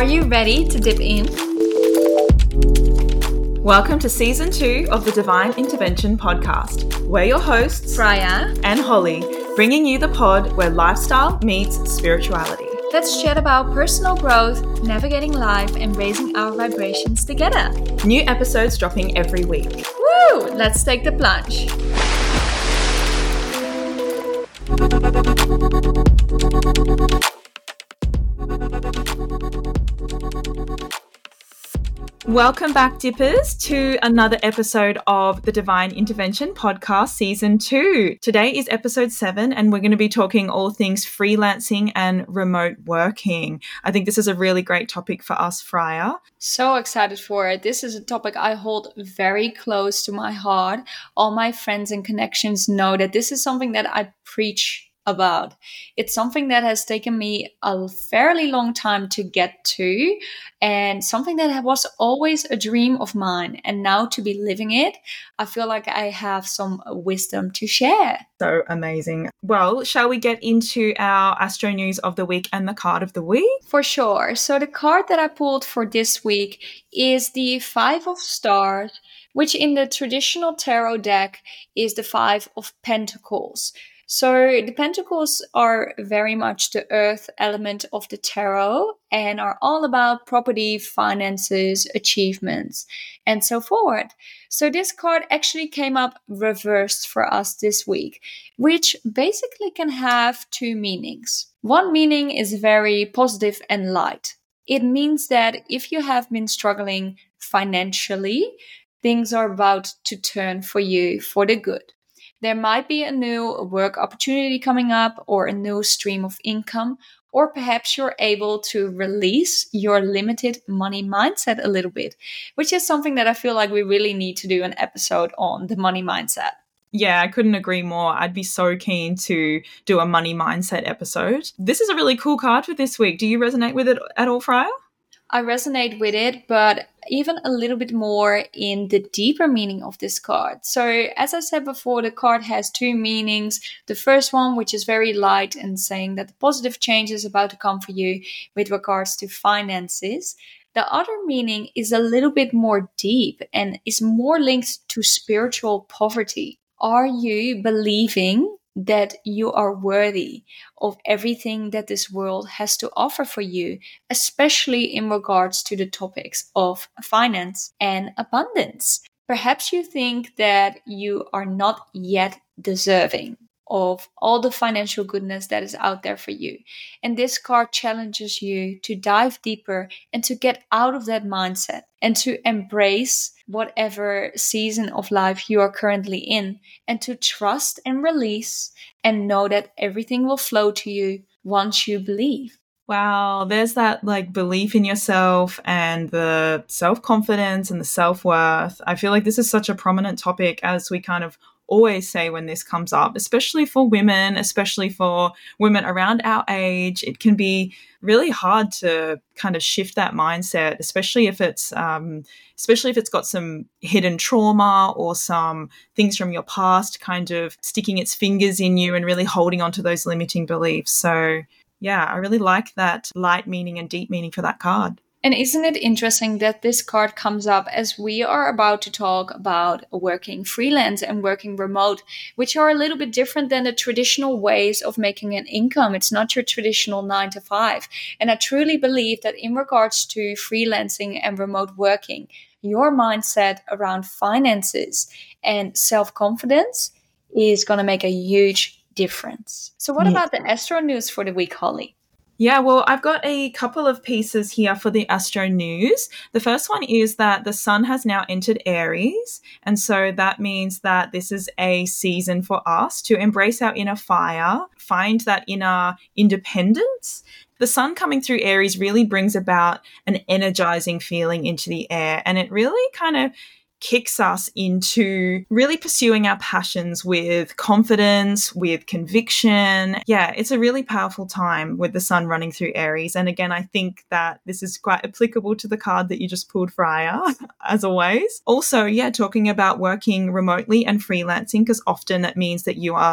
you ready to dip in? Welcome to Season 2 of the Divine Intervention Podcast. We're your hosts, Freya and Holly, bringing you the pod where lifestyle meets spirituality. Let's chat about personal growth, navigating life, and raising our vibrations together. New episodes dropping every week. Woo! Let's take the plunge. Welcome back, Dippers, to another episode of the Divine Intervention Podcast Season 2. Today is episode 7, and we're going to be talking all things freelancing and remote working. I think this is a really great topic for us, Freya. So excited for it. This is a topic I hold very close to my heart. All my friends and connections know that this is something that I preach about. It's something that has taken me a fairly long time to get to, and something that was always a dream of mine. And now to be living it, I feel like I have some wisdom to share. So amazing. Well, shall we get into our Astro News of the week and the card of the week? For sure. So the card that I pulled for this week is the Five of Stars, which in the traditional tarot deck is the Five of Pentacles. So the Pentacles are very much the earth element of the tarot and are all about property, finances, achievements, and so forth. So this card actually came up reversed for us this week, which basically can have two meanings. One meaning is very positive and light. It means that if you have been struggling financially, things are about to turn for you for the good. There might be a new work opportunity coming up or a new stream of income, or perhaps you're able to release your limited money mindset a little bit, which is something that I feel like we really need to do an episode on, the money mindset. Yeah, I couldn't agree more. I'd be so keen to do a money mindset episode. This is a really cool card for this week. Do you resonate with it at all, Freya? I resonate with it, but even a little bit more in the deeper meaning of this card. So as I said before, the card has two meanings. The first one, which is very light and saying that the positive change is about to come for you with regards to finances. The other meaning is a little bit more deep and is more linked to spiritual poverty. Are you believing that you are worthy of everything that this world has to offer for you, especially in regards to the topics of finance and abundance? Perhaps you think that you are not yet deserving of all the financial goodness that is out there for you. And this card challenges you to dive deeper and to get out of that mindset and to embrace whatever season of life you are currently in, and to trust and release and know that everything will flow to you once you believe. Wow, there's that belief in yourself and the self-confidence and the self-worth. I feel like this is such a prominent topic, as we kind of always say when this comes up, especially for women around our age. It can be really hard to kind of shift that mindset, especially if it's got some hidden trauma or some things from your past kind of sticking its fingers in you and really holding on to those limiting beliefs. So yeah, I really like that light meaning and deep meaning for that card. And isn't it interesting that this card comes up as we are about to talk about working freelance and working remote, which are a little bit different than the traditional ways of making an income. It's not your traditional 9 to 5. And I truly believe that in regards to freelancing and remote working, your mindset around finances and self-confidence is going to make a huge difference. So what about the Astro News for the week, Holly? Yeah, well, I've got a couple of pieces here for the Astro News. The first one is that the sun has now entered Aries. And so that means that this is a season for us to embrace our inner fire, find that inner independence. The sun coming through Aries really brings about an energizing feeling into the air. And it really kind of kicks us into really pursuing our passions with confidence, with conviction. Yeah, it's a really powerful time with the sun running through Aries. And again, I think that this is quite applicable to the card that you just pulled, Freya, as always. Also, yeah, talking about working remotely and freelancing, because often that means that you are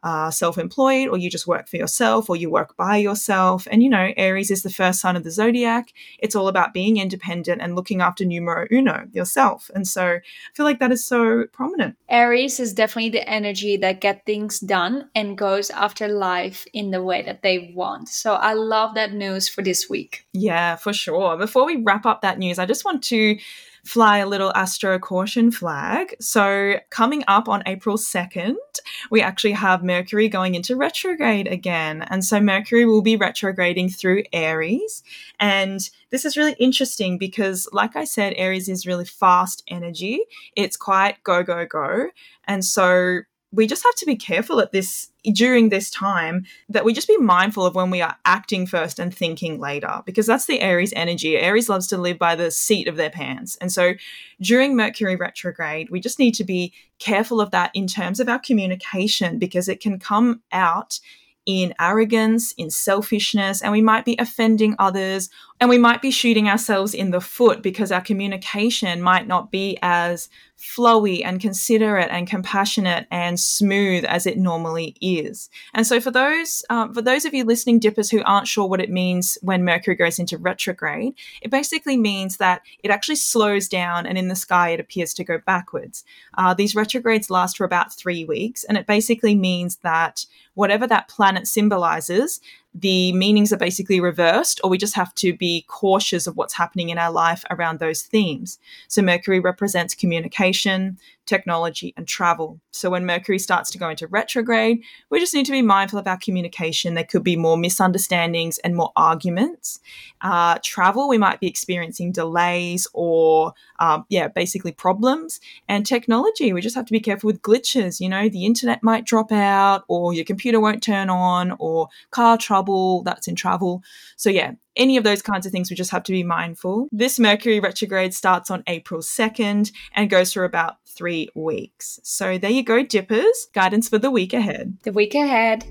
self-employed, or you just work for yourself, or you work by yourself. And, Aries is the first sign of the zodiac. It's all about being independent and looking after numero uno, yourself. And so I feel like that is so prominent. Aries is definitely the energy that gets things done and goes after life in the way that they want. So I love that news for this week. Yeah, for sure. Before we wrap up that news, I just want to fly a little astro caution flag. So coming up on April 2nd, we actually have Mercury going into retrograde again. And so Mercury will be retrograding through Aries. And this is really interesting because, like I said, Aries is really fast energy. It's quite go, go, go. And so we just have to be careful during this time, that we just be mindful of when we are acting first and thinking later, because that's the Aries energy. Aries loves to live by the seat of their pants. And so during Mercury retrograde, we just need to be careful of that in terms of our communication, because it can come out in arrogance, in selfishness, and we might be offending others, and we might be shooting ourselves in the foot because our communication might not be as flowy and considerate and compassionate and smooth as it normally is. And so for those of you listening, Dippers, who aren't sure what it means when Mercury goes into retrograde, it basically means that it actually slows down, and in the sky it appears to go backwards. These retrogrades last for about 3 weeks, and it basically means that whatever that planet symbolizes, the meanings are basically reversed, or we just have to be cautious of what's happening in our life around those themes. So Mercury represents communication, technology, and travel. So when Mercury starts to go into retrograde, we just need to be mindful of our communication. There could be more misunderstandings and more arguments. Travel, we might be experiencing delays or, basically problems. And technology, we just have to be careful with glitches. The internet might drop out, or your computer won't turn on, or car trouble, that's in travel. So any of those kinds of things, we just have to be mindful. This Mercury retrograde starts on April 2nd and goes for about 3 weeks. So there you go, Dippers. Guidance for the week ahead. The week ahead.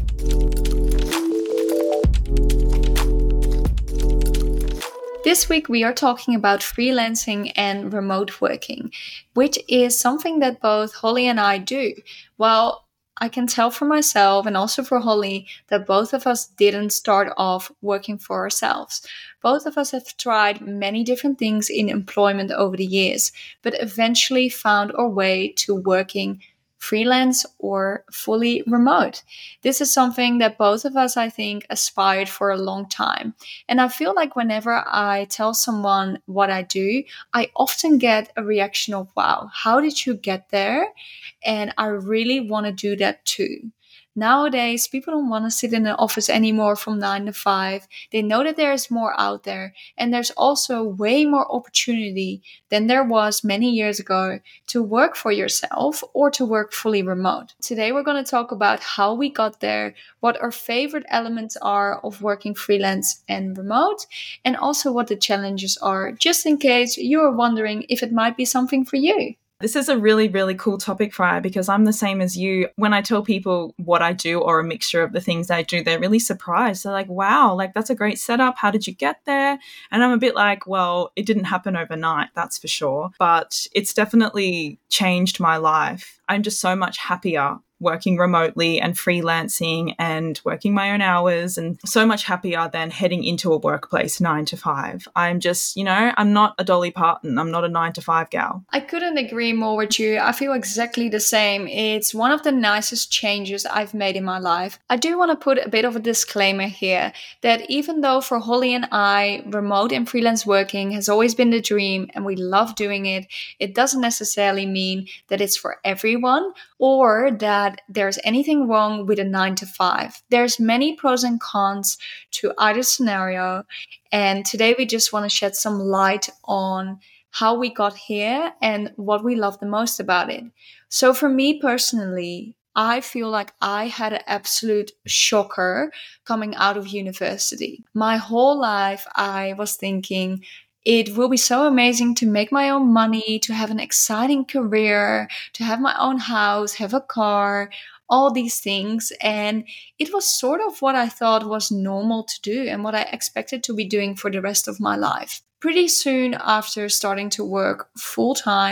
This week we are talking about freelancing and remote working, which is something that both Holly and I do. Well, I can tell for myself and also for Holly that both of us didn't start off working for ourselves. Both of us have tried many different things in employment over the years, but eventually found our way to working freelance or fully remote. This is something that both of us, I think, aspired for a long time. And I feel like whenever I tell someone what I do, I often get a reaction of, wow, how did you get there? And I really want to do that too. Nowadays, people don't want to sit in an office anymore from 9 to 5. They know that there is more out there. And there's also way more opportunity than there was many years ago to work for yourself or to work fully remote. Today, we're going to talk about how we got there, what our favorite elements are of working freelance and remote, and also what the challenges are, just in case you're wondering if it might be something for you. This is a really, really cool topic, Freya, because I'm the same as you. When I tell people what I do or a mixture of the things I do, they're really surprised. They're like, wow, that's a great setup. How did you get there? And I'm a bit like, well, it didn't happen overnight, that's for sure. But it's definitely changed my life. I'm just so much happier working remotely and freelancing and working my own hours, and so much happier than heading into a workplace 9 to 5. I'm just, I'm not a Dolly Parton. I'm not a 9 to 5 gal. I couldn't agree more with you. I feel exactly the same. It's one of the nicest changes I've made in my life. I do want to put a bit of a disclaimer here that even though for Holly and I, remote and freelance working has always been the dream and we love doing it, it doesn't necessarily mean that it's for everyone or that there's anything wrong with a 9 to 5. There's many pros and cons to either scenario. And today we just want to shed some light on how we got here and what we love the most about it. So for me personally, I feel like I had an absolute shocker coming out of university. My whole life I was thinking, it will be so amazing to make my own money, to have an exciting career, to have my own house, have a car, all these things. And it was sort of what I thought was normal to do and what I expected to be doing for the rest of my life. Pretty soon after starting to work full time,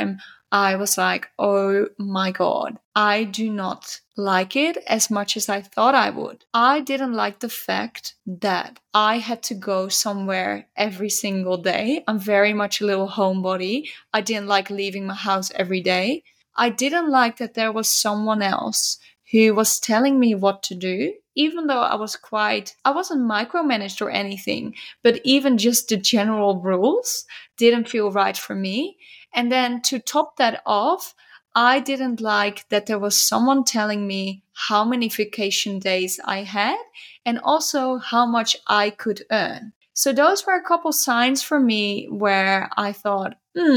I was like, oh my God, I do not like it as much as I thought I would. I didn't like the fact that I had to go somewhere every single day. I'm very much a little homebody. I didn't like leaving my house every day. I didn't like that there was someone else who was telling me what to do, even though I wasn't micromanaged or anything, but even just the general rules didn't feel right for me. And then to top that off, I didn't like that there was someone telling me how many vacation days I had and also how much I could earn. So those were a couple signs for me where I thought,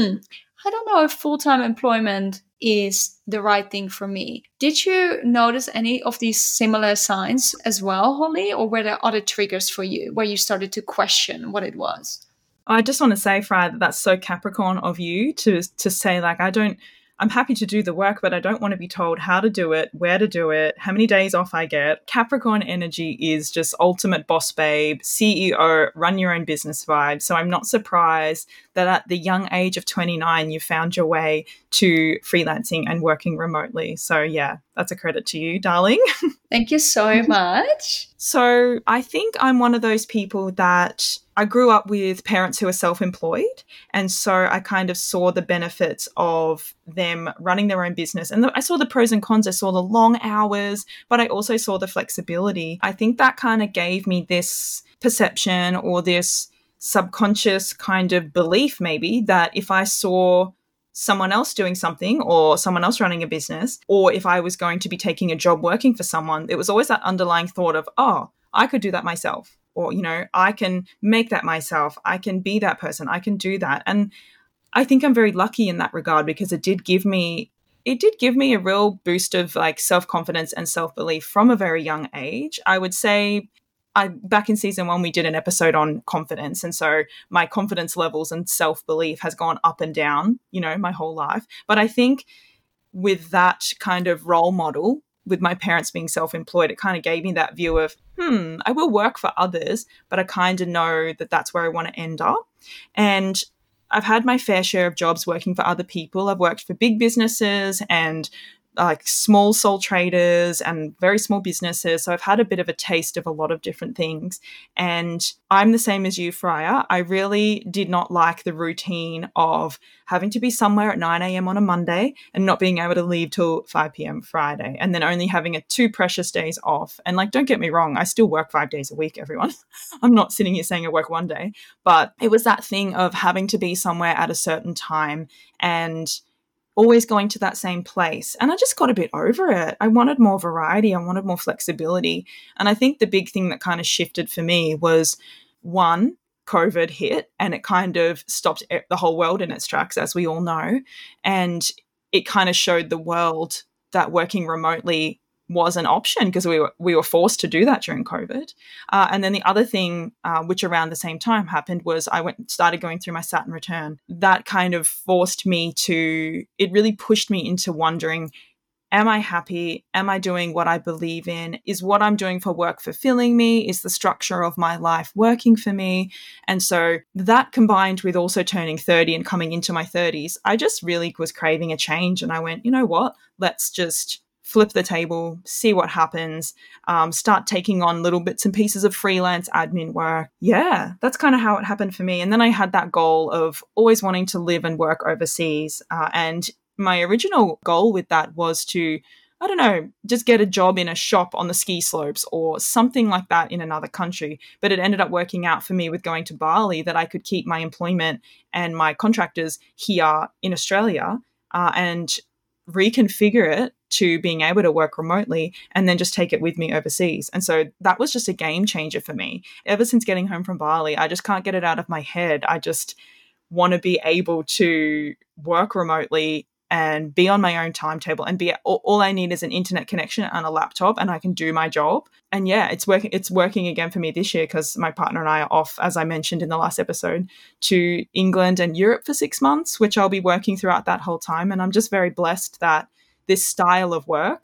I don't know if full-time employment is the right thing for me. Did you notice any of these similar signs as well, Holly? Or were there other triggers for you where you started to question what it was? I just want to say, Fry, that that's so Capricorn of you to say, like, I'm happy to do the work, but I don't want to be told how to do it, where to do it, how many days off I get. Capricorn energy is just ultimate boss babe, CEO, run your own business vibe. So I'm not surprised that at the young age of 29, you found your way to freelancing and working remotely. So yeah, that's a credit to you, darling. Thank you so much. So I think I'm one of those people that I grew up with parents who are self-employed. And so I kind of saw the benefits of them running their own business. And I saw the pros and cons. I saw the long hours, but I also saw the flexibility. I think that kind of gave me this perception or this subconscious kind of belief maybe that if I saw someone else doing something or someone else running a business, or if I was going to be taking a job working for someone, it was always that underlying thought of, oh, I could do that myself. Or, I can make that myself. I can be that person. I can do that. And I think I'm very lucky in that regard because it did give me a real boost of like self-confidence and self-belief from a very young age. I would say back in season 1, we did an episode on confidence. And so my confidence levels and self-belief has gone up and down, my whole life. But I think with that kind of role model, with my parents being self-employed, it kind of gave me that view of, I will work for others, but I kind of know that that's where I want to end up. And I've had my fair share of jobs working for other people. I've worked for big businesses and like small sole traders and very small businesses. So I've had a bit of a taste of a lot of different things. And I'm the same as you, Freya. I really did not like the routine of having to be somewhere at 9 a.m. on a Monday and not being able to leave till 5 p.m. Friday, and then only having 2 precious days off. And like, don't get me wrong, I still work 5 days a week, everyone. I'm not sitting here saying I work 1 day, but it was that thing of having to be somewhere at a certain time and always going to that same place. And I just got a bit over it. I wanted more variety. I wanted more flexibility. And I think the big thing that kind of shifted for me was, one, COVID hit and it kind of stopped the whole world in its tracks, as we all know. And it kind of showed the world that working remotely was an option because we were forced to do that during COVID. And then the other thing, which around the same time happened, was I started going through my Saturn return. That kind of forced me it really pushed me into wondering, am I happy? Am I doing what I believe in? Is what I'm doing for work fulfilling me? Is the structure of my life working for me? And so that combined with also turning 30 and coming into my 30s, I just really was craving a change. And I went, you know what? Let's just flip the table, see what happens, start taking on little bits and pieces of freelance admin work. Yeah, that's kind of how it happened for me. And then I had that goal of always wanting to live and work overseas. And my original goal with that was to, I don't know, just get a job in a shop on the ski slopes or something like that in another country. But it ended up working out for me with going to Bali that I could keep my employment and my contractors here in Australia and reconfigure it to being able to work remotely and then just take it with me overseas. And so that was just a game changer for me. Ever since getting home from Bali, I just can't get it out of my head. I just want to be able to work remotely and be on my own timetable and all I need is an internet connection and a laptop and I can do my job. And yeah, it's working again for me this year because my partner and I are off, as I mentioned in the last episode, to England and Europe for 6 months, which I'll be working throughout that whole time. And I'm just very blessed that this style of work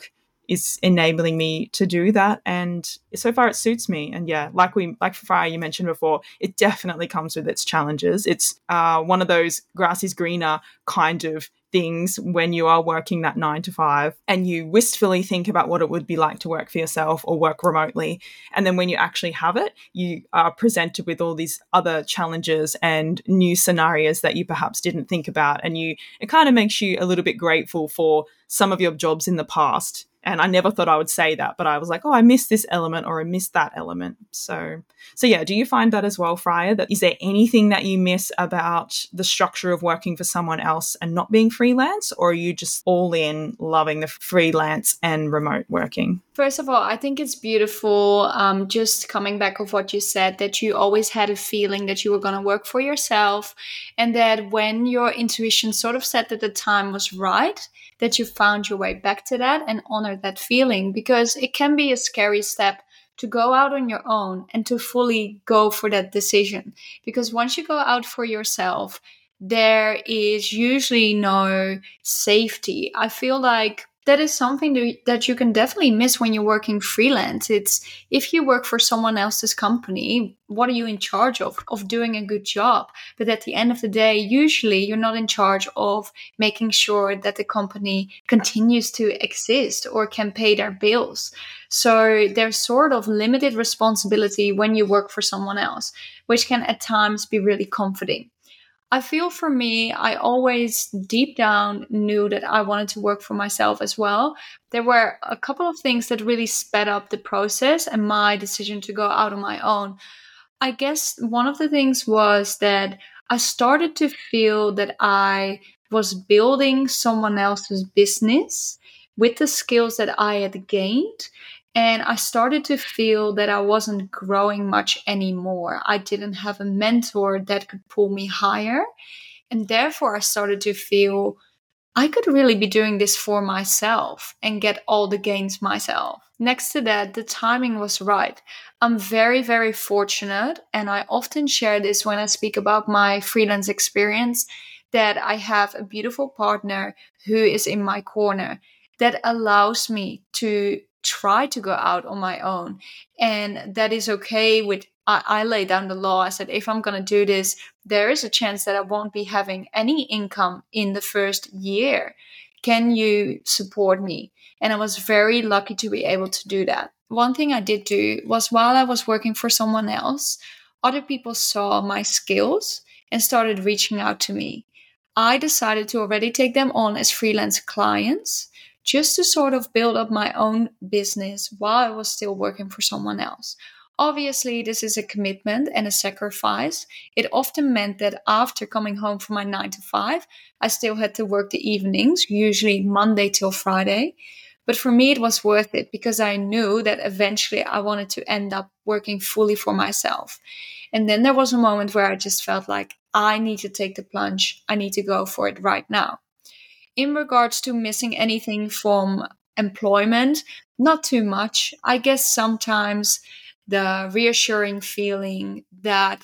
is enabling me to do that. And so far it suits me. And yeah, like Freya, you mentioned before, it definitely comes with its challenges. It's one of those grass is greener kind of things when you are working that 9 to 5 and you wistfully think about what it would be like to work for yourself or work remotely. And then when you actually have it, you are presented with all these other challenges and new scenarios that you perhaps didn't think about. And it kind of makes you a little bit grateful for some of your jobs in the past. And I never thought I would say that, but I was like, oh, I missed this element or I missed that element. So yeah, do you find that as well, Freya? That is there anything that you miss about the structure of working for someone else and not being freelance, or are you just all in loving the freelance and remote working? First of all, I think it's beautiful, just coming back of what you said, that you always had a feeling that you were going to work for yourself, and that when your intuition sort of said that the time was right, that you found your way back to that and honored that feeling, because it can be a scary step to go out on your own and to fully go for that decision. Because once you go out for yourself, there is usually no safety. I feel like that is something that you can definitely miss when you're working freelance. It's if you work for someone else's company, what are you in charge of? Of doing a good job. But at the end of the day, usually you're not in charge of making sure that the company continues to exist or can pay their bills. So there's sort of limited responsibility when you work for someone else, which can at times be really comforting. I feel for me, I always deep down knew that I wanted to work for myself as well. There were a couple of things that really sped up the process and my decision to go out on my own. I guess one of the things was that I started to feel that I was building someone else's business with the skills that I had gained. And I started to feel that I wasn't growing much anymore. I didn't have a mentor that could pull me higher. And therefore, I started to feel I could really be doing this for myself and get all the gains myself. Next to that, the timing was right. I'm very, very fortunate, and I often share this when I speak about my freelance experience, that I have a beautiful partner who is in my corner that allows me to try to go out on my own. And that is okay with, I lay down the law. I said, if I'm going to do this, there is a chance that I won't be having any income in the first year. Can you support me? And I was very lucky to be able to do that. One thing I did do was, while I was working for someone else, other people saw my skills and started reaching out to me. I decided to already take them on as freelance clients, just to sort of build up my own business while I was still working for someone else. Obviously, this is a commitment and a sacrifice. It often meant that after coming home from my 9 to 5, I still had to work the evenings, usually Monday till Friday. But for me, it was worth it because I knew that eventually I wanted to end up working fully for myself. And then there was a moment where I just felt like I need to take the plunge. I need to go for it right now. In regards to missing anything from employment, not too much. I guess sometimes the reassuring feeling that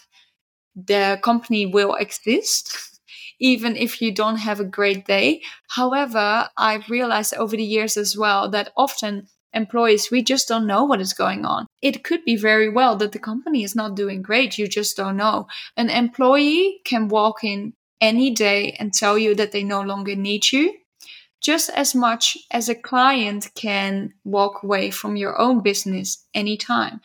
the company will exist, even if you don't have a great day. However, I've realized over the years as well that often employees, we just don't know what is going on. It could be very well that the company is not doing great. You just don't know. An employee can walk in any day and tell you that they no longer need you, just as much as a client can walk away from your own business anytime.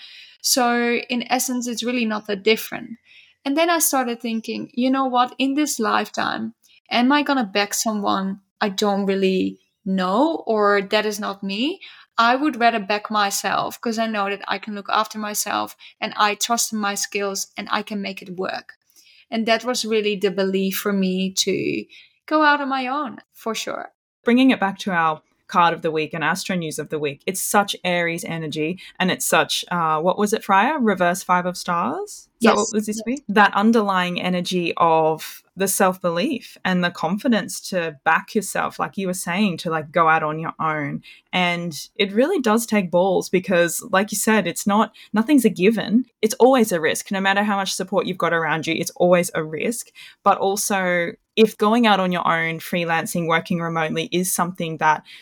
So in essence, it's really not that different. And then I started thinking, you know what, in this lifetime, am I going to back someone I don't really know, or that is not me? I would rather back myself because I know that I can look after myself and I trust in my skills and I can make it work. And that was really the belief for me to go out on my own, for sure. Bringing it back to our card of the week and Astro News of the week, it's such Aries energy, and it's such, what was it, Freya? Reverse 5 of Stars? Is yes. that what was this week? That underlying energy of the self-belief and the confidence to back yourself, like you were saying, to like go out on your own. And it really does take balls because, like you said, nothing's a given. It's always a risk. No matter how much support you've got around you, it's always a risk. But also, if going out on your own, freelancing, working remotely is something that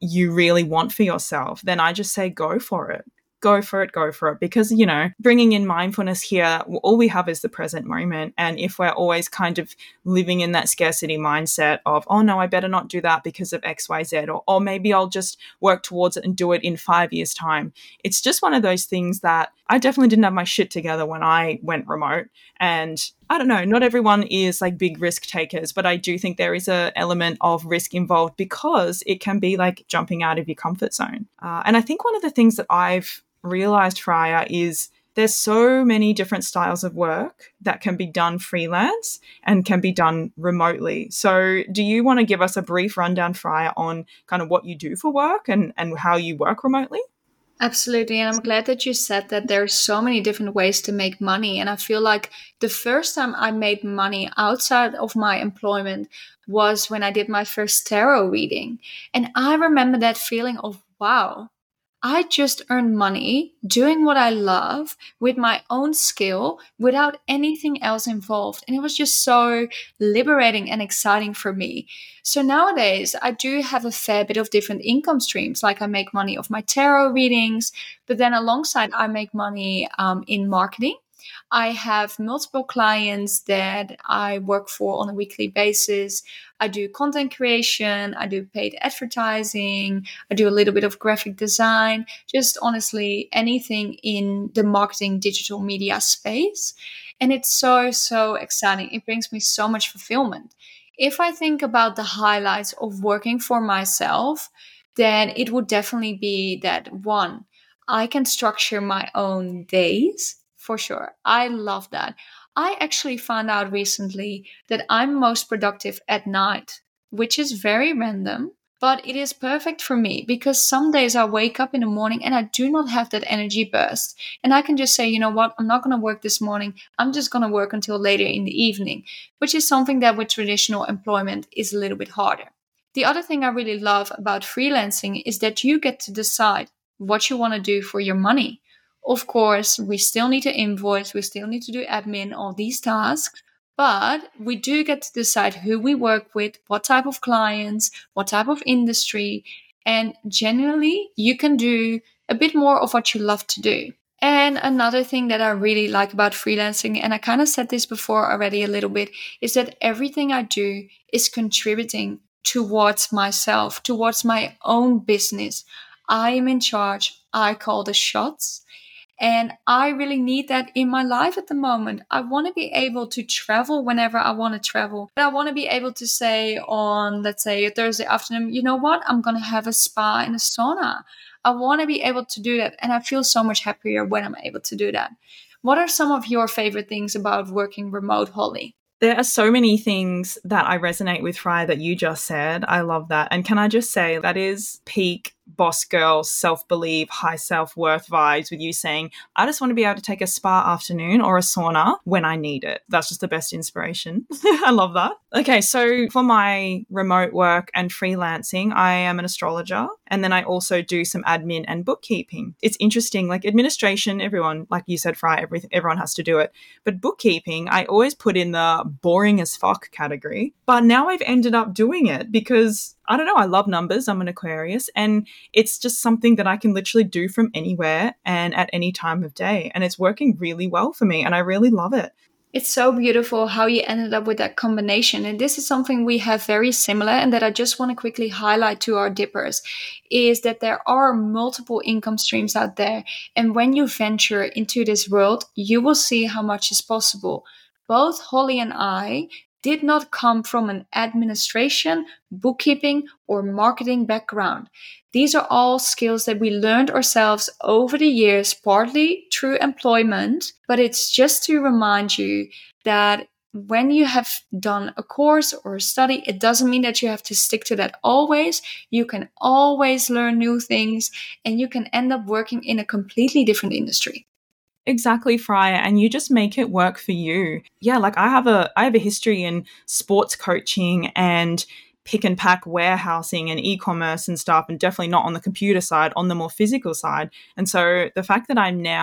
you really want for yourself, then I just say go for it. Go for it, go for it. Because, you know, bringing in mindfulness here, all we have is the present moment. And if we're always kind of living in that scarcity mindset of, oh no, I better not do that because of X, Y, Z, or maybe I'll just work towards it and do it in 5 years' time. It's just one of those things that I definitely didn't have my shit together when I went remote. And I don't know, not everyone is like big risk takers, but I do think there is an element of risk involved because it can be like jumping out of your comfort zone. And I think one of the things that I've realized, Freya, is there's so many different styles of work that can be done freelance and can be done remotely. So do you want to give us a brief rundown, Freya, on kind of what you do for work and how you work remotely? Absolutely. And I'm glad that you said that there are so many different ways to make money. And I feel like the first time I made money outside of my employment was when I did my first tarot reading. And I remember that feeling of, wow, I just earned money doing what I love with my own skill without anything else involved. And it was just so liberating and exciting for me. So nowadays, I do have a fair bit of different income streams. Like I make money off my tarot readings, but then alongside, I make money in marketing. I have multiple clients that I work for on a weekly basis. I do content creation, I do paid advertising, I do a little bit of graphic design, just honestly anything in the marketing digital media space. And it's so, so exciting. It brings me so much fulfillment. If I think about the highlights of working for myself, then it would definitely be that one, I can structure my own days. For sure. I love that. I actually found out recently that I'm most productive at night, which is very random, but it is perfect for me because some days I wake up in the morning and I do not have that energy burst. And I can just say, you know what, I'm not going to work this morning. I'm just going to work until later in the evening, which is something that with traditional employment is a little bit harder. The other thing I really love about freelancing is that you get to decide what you want to do for your money. Of course, we still need to invoice, we still need to do admin, all these tasks, but we do get to decide who we work with, what type of clients, what type of industry, and generally you can do a bit more of what you love to do. And another thing that I really like about freelancing, and I kind of said this before already a little bit, is that everything I do is contributing towards myself, towards my own business. I am in charge. I call the shots. And I really need that in my life at the moment. I want to be able to travel whenever I want to travel. I want to be able to say on, let's say, a Thursday afternoon, you know what? I'm going to have a spa and a sauna. I want to be able to do that. And I feel so much happier when I'm able to do that. What are some of your favorite things about working remote, Holly? There are so many things that I resonate with, Freya, that you just said. I love that. And can I just say that is peak boss girl, self-belief, high self-worth vibes with you saying, I just want to be able to take a spa afternoon or a sauna when I need it. That's just the best inspiration. I love that. Okay, so for my remote work and freelancing, I am an astrologer. And then I also do some admin and bookkeeping. It's interesting, like administration, everyone, like you said, Freya, everyone has to do it. But bookkeeping, I always put in the boring as fuck category. But now I've ended up doing it because I don't know, I love numbers. I'm an Aquarius and it's just something that I can literally do from anywhere and at any time of day. And it's working really well for me and I really love it. It's so beautiful how you ended up with that combination. And this is something we have very similar and that I just want to quickly highlight to our dippers is that there are multiple income streams out there. And when you venture into this world, you will see how much is possible. Both Holly and I did not come from an administration, bookkeeping, or marketing background. These are all skills that we learned ourselves over the years, partly through employment, but it's just to remind you that when you have done a course or a study, it doesn't mean that you have to stick to that always. You can always learn new things and you can end up working in a completely different industry. Exactly, Freya, and you just make it work for you. Yeah, like I have a history in sports coaching and pick and pack warehousing and e-commerce and stuff, and definitely not on the computer side, on the more physical side. And so the fact that I'm now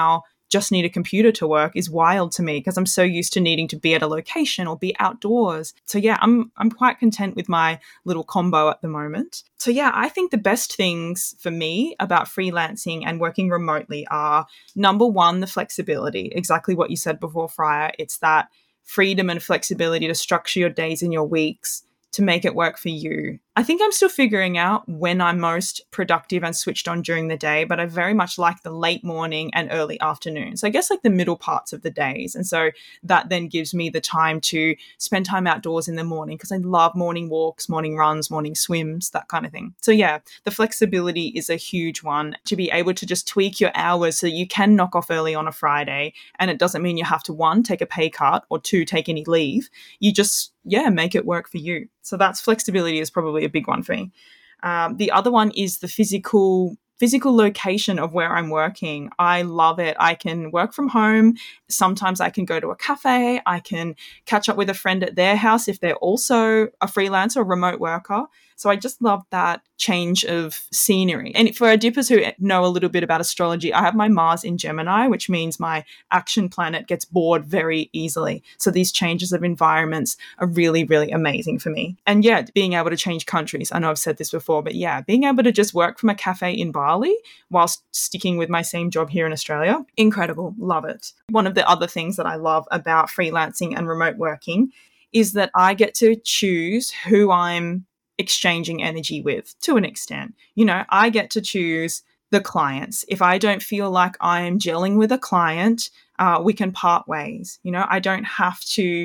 just need a computer to work is wild to me because I'm so used to needing to be at a location or be outdoors. So yeah, I'm quite content with my little combo at the moment. So yeah, I think the best things for me about freelancing and working remotely are, number one, the flexibility. Exactly what you said before, Freya. It's that freedom and flexibility to structure your days and your weeks to make it work for you. I think I'm still figuring out when I'm most productive and switched on during the day, but I very much like the late morning and early afternoon. So I guess like the middle parts of the days. And so that then gives me the time to spend time outdoors in the morning because I love morning walks, morning runs, morning swims, that kind of thing. So yeah, the flexibility is a huge one, to be able to just tweak your hours so you can knock off early on a Friday. And it doesn't mean you have to, one, take a pay cut, or two, take any leave. You just, yeah, make it work for you. So that's flexibility is probably a big one for me. The other one is the physical location of where I'm working. I love it. I can work from home. Sometimes I can go to a cafe. I can catch up with a friend at their house if they're also a freelancer or remote worker. So I just love that change of scenery. And for our dippers who know a little bit about astrology, I have my Mars in Gemini, which means my action planet gets bored very easily. So these changes of environments are really, really amazing for me. And yeah, being able to change countries. I know I've said this before, but yeah, being able to just work from a cafe in Bali whilst sticking with my same job here in Australia, incredible. Love it. One of the other things that I love about freelancing and remote working is that I get to choose who I'm exchanging energy with, to an extent. You know, I get to choose the clients. If I don't feel like I am gelling with a client, we can part ways. You know, I don't have to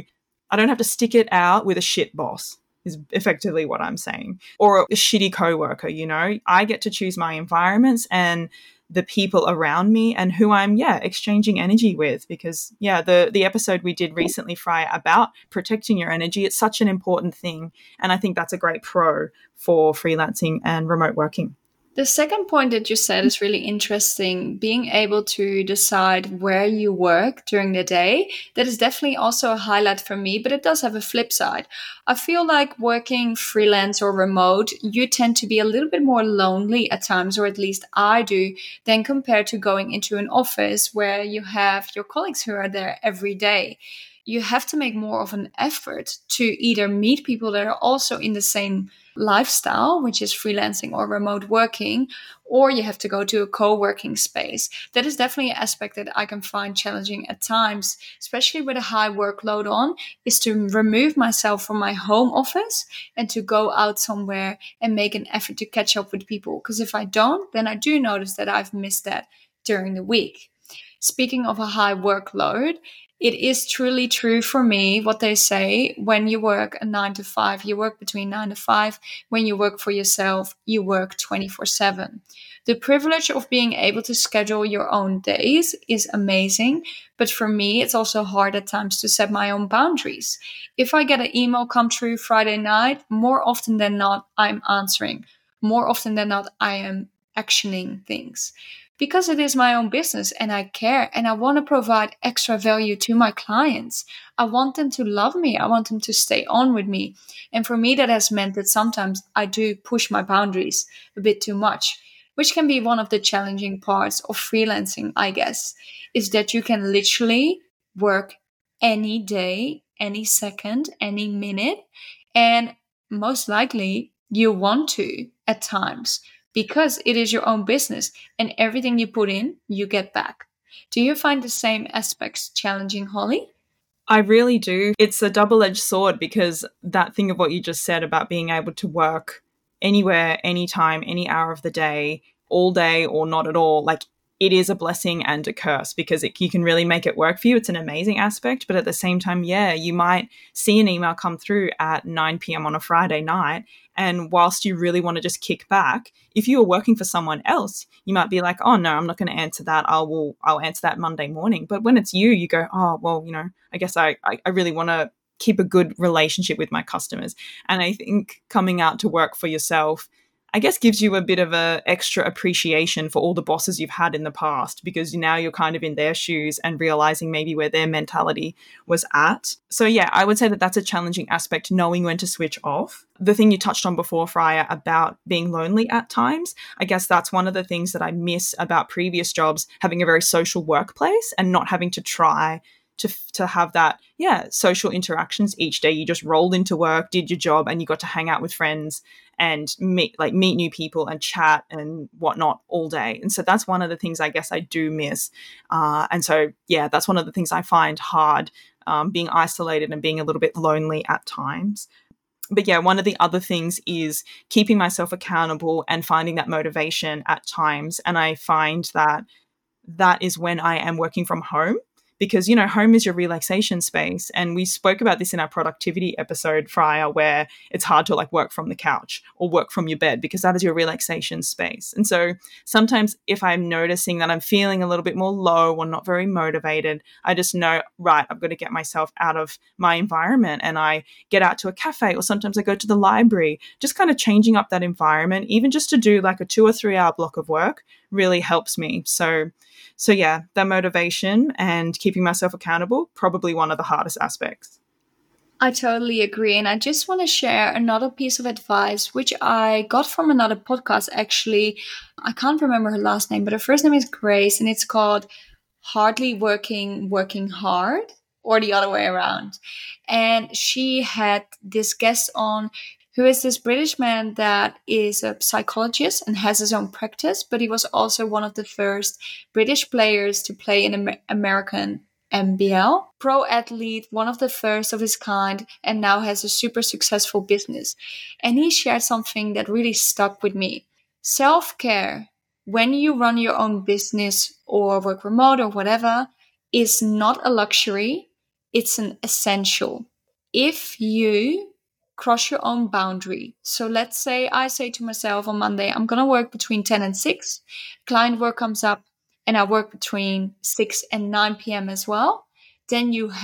stick it out with a shit boss, is effectively what I'm saying, or a shitty coworker. You know, I get to choose my environments and the people around me and who I'm, exchanging energy with. Because, the episode we did recently, Freya, about protecting your energy, it's such an important thing. And I think that's a great pro for freelancing and remote working. The second point that you said is really interesting. Being able to decide where you work during the day. That is definitely also a highlight for me, but it does have a flip side. I feel like working freelance or remote, you tend to be a little bit more lonely at times, or at least I do, than compared to going into an office where you have your colleagues who are there every day. You have to make more of an effort to either meet people that are also in the same lifestyle, which is freelancing or remote working, or you have to go to a co-working space. That is definitely an aspect that I can find challenging at times, especially with a high workload on, is to remove myself from my home office and to go out somewhere and make an effort to catch up with people. Because if I don't, then I do notice that I've missed that during the week. Speaking of a high workload, it is truly true for me what they say: when you work a 9 to 5, you work between 9 to 5. When you work for yourself, you work 24/7. The privilege of being able to schedule your own days is amazing, but for me, it's also hard at times to set my own boundaries. If I get an email come through Friday night, more often than not, I'm answering. More often than not, I am actioning things. Because it is my own business and I care and I want to provide extra value to my clients. I want them to love me. I want them to stay on with me. And for me, that has meant that sometimes I do push my boundaries a bit too much, which can be one of the challenging parts of freelancing, I guess, is that you can literally work any day, any second, any minute, and most likely you want to at times, because it is your own business and everything you put in, you get back. Do you find the same aspects challenging, Holly? I really do. It's a double-edged sword, because that thing of what you just said about being able to work anywhere, anytime, any hour of the day, all day or not at all, like, it is a blessing and a curse, because you can really make it work for you. It's an amazing aspect, but at the same time, you might see an email come through at 9 p.m. on a Friday night, and whilst you really want to just kick back, if you were working for someone else, you might be like, oh no, I'm not going to answer that. I'll answer that Monday morning. But when it's you go, oh, well, I guess I really want to keep a good relationship with my customers. And I think coming out to work for yourself I guess gives you a bit of a extra appreciation for all the bosses you've had in the past, because now you're kind of in their shoes and realizing maybe where their mentality was at. So yeah, I would say that that's a challenging aspect, knowing when to switch off. The thing you touched on before, Freya, about being lonely at times, I guess that's one of the things that I miss about previous jobs, having a very social workplace and not having to try to have that, social interactions each day. You just rolled into work, did your job, and you got to hang out with friends and meet new people and chat and whatnot all day. And so that's one of the things I guess I do miss. And so, that's one of the things I find hard, being isolated and being a little bit lonely at times. But one of the other things is keeping myself accountable and finding that motivation at times. And I find that is when I am working from home, because, home is your relaxation space. And we spoke about this in our productivity episode, Freya, where it's hard to work from the couch or work from your bed because that is your relaxation space. And so sometimes if I'm noticing that I'm feeling a little bit more low or not very motivated, I just know, right, I've got to get myself out of my environment, and I get out to a cafe, or sometimes I go to the library. Just kind of changing up that environment, even just to do a 2 or 3 hour block of work, really helps me. So that motivation and keeping myself accountable, probably one of the hardest aspects. I totally agree. And I just want to share another piece of advice, which I got from another podcast, actually. I can't remember her last name, but her first name is Grace, and it's called Hardly Working Hard, or the other way around. And she had this guest on who is this British man that is a psychologist and has his own practice, but he was also one of the first British players to play in American NBL. Pro athlete, one of the first of his kind, and now has a super successful business. And he shared something that really stuck with me. Self-care, when you run your own business or work remote or whatever, is not a luxury, it's an essential. If you cross your own boundary. So let's say I say to myself on Monday, I'm going to work between 10 and 6. Client work comes up and I work between 6 and 9 p.m. as well. Then you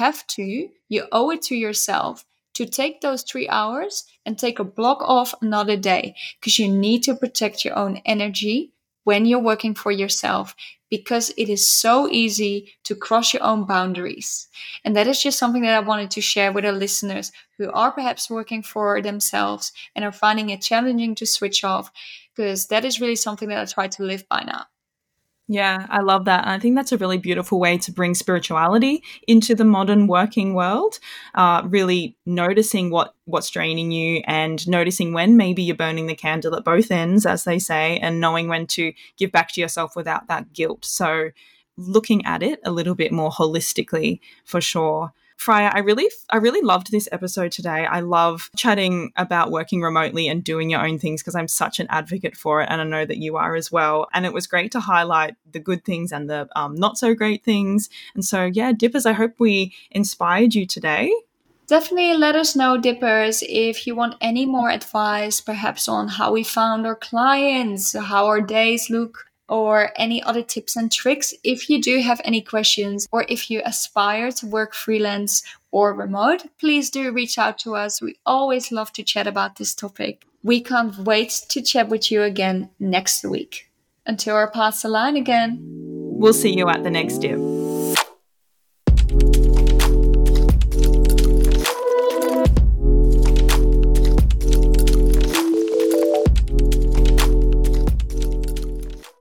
owe it to yourself to take those 3 hours and take a block off another day, because you need to protect your own energy when you're working for yourself, because it is so easy to cross your own boundaries. And that is just something that I wanted to share with our listeners who are perhaps working for themselves and are finding it challenging to switch off, because that is really something that I try to live by now. Yeah, I love that. And I think that's a really beautiful way to bring spirituality into the modern working world, really noticing what's draining you and noticing when maybe you're burning the candle at both ends, as they say, and knowing when to give back to yourself without that guilt. So looking at it a little bit more holistically, for sure. Freya, I really loved this episode today. I love chatting about working remotely and doing your own things because I'm such an advocate for it, and I know that you are as well. And it was great to highlight the good things and the not so great things. And so, Dippers, I hope we inspired you today. Definitely let us know, Dippers, if you want any more advice, perhaps on how we found our clients, how our days look, or any other tips and tricks. If you do have any questions, or if you aspire to work freelance or remote, please do reach out to us. We always love to chat about this topic. We can't wait to chat with you again next week. Until I pass the line again. We'll see you at the next dip.